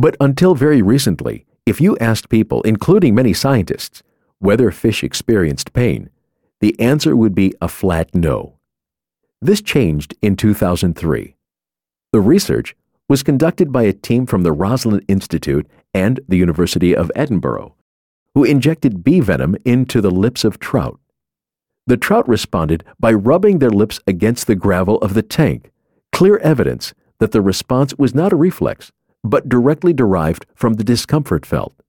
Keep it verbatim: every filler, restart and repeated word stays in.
But until very recently, if you asked people, including many scientists, whether fish experienced pain, the answer would be a flat no. This changed in two thousand three. The research was conducted by a team from the Roslin Institute and the University of Edinburgh, who injected bee venom into the lips of trout. The trout responded by rubbing their lips against the gravel of the tank, clear evidence that the response was not a reflex, but directly derived from the discomfort felt.